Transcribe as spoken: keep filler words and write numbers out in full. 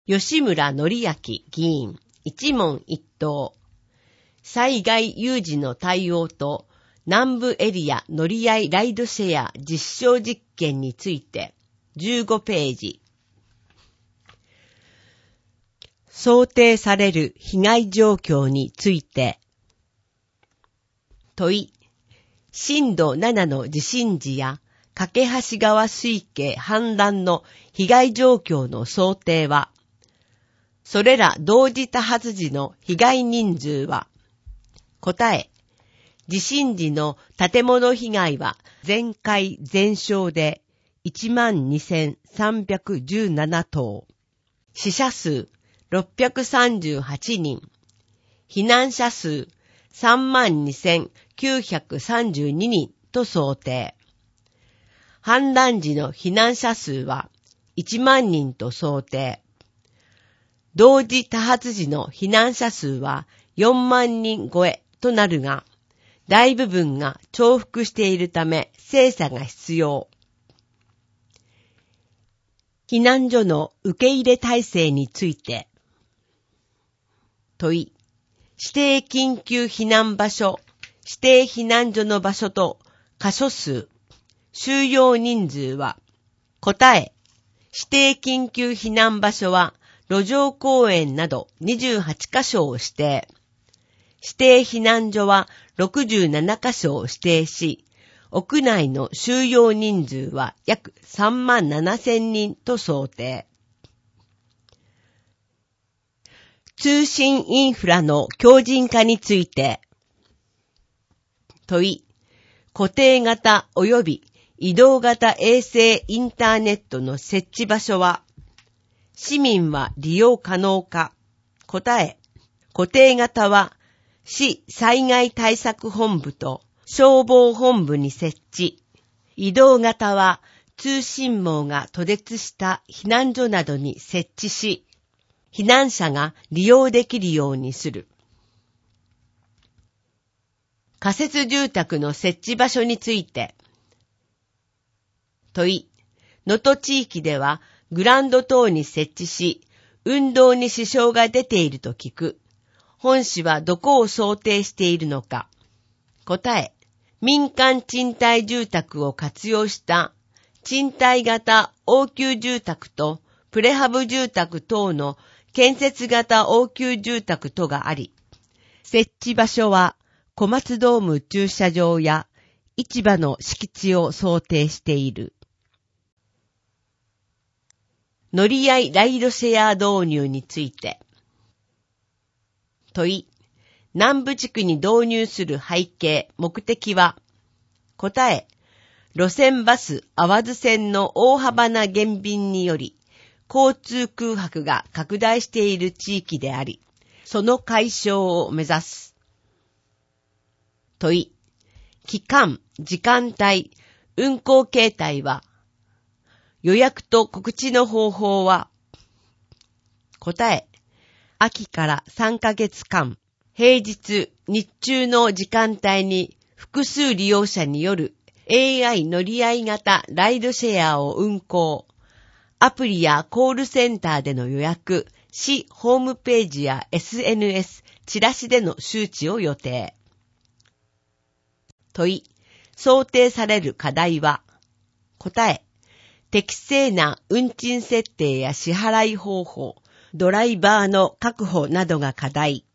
吉村則明議員、一問一答。災害有事の対応と南部エリア乗り合いライドシェア実証実験についてじゅうごページ。想定される被害状況について。問い。震度ななの地震時や梯川水系氾濫の被害状況の想定は、それら同時多発時の被害人数は、答え。地震時の建物被害は全壊全焼で いちまんにせんさんびゃくじゅうなな 棟、死者数ろっぴゃくさんじゅうはちにん、避難者数さんまんにせんきゅうひゃくさんじゅうににんと想定。氾濫時の避難者数はいちまんにんと想定。同時多発時の避難者数はよんまんにん超えとなるが、大部分が重複しているため精査が必要。避難所の受け入れ体制について。問い。指定緊急避難場所、指定避難所の場所と箇所数、収容人数は、答え。指定緊急避難場所は路上公園などにじゅうはちかしょを指定。指定避難所はろくじゅうななかしょを指定し、屋内の収容人数は約さんまんななせんにんと想定。通信インフラの強靭化について。問い。固定型及び移動型衛星インターネットの設置場所は、市民は利用可能か。答え。固定型は、市災害対策本部と消防本部に設置。移動型は通信網が途絶した避難所などに設置し、避難者が利用できるようにする。仮設住宅の設置場所について。問い。能登地域ではグラウンド等に設置し、運動に支障が出ていると聞く。本市はどこを想定しているのか。答え。民間賃貸住宅を活用した賃貸型応急住宅とプレハブ住宅等の建設型応急住宅とがあり、設置場所は小松ドーム駐車場や市場の敷地を想定している。乗り合いライドシェア導入について。問い。南部地区に導入する背景、目的は。答え。路線バス淡津線の大幅な減便により、交通空白が拡大している地域であり、その解消を目指す。問い。期間、時間帯、運行形態は。予約と告知の方法は。答え。秋からさんかげつかん、平日、日中の時間帯に複数利用者による エーアイ 乗り合い型ライドシェアを運行。アプリやコールセンターでの予約、市ホームページや エスエヌエス、チラシでの周知を予定。問い。想定される課題は。答え。適正な運賃設定や支払い方法、ドライバーの確保などが課題。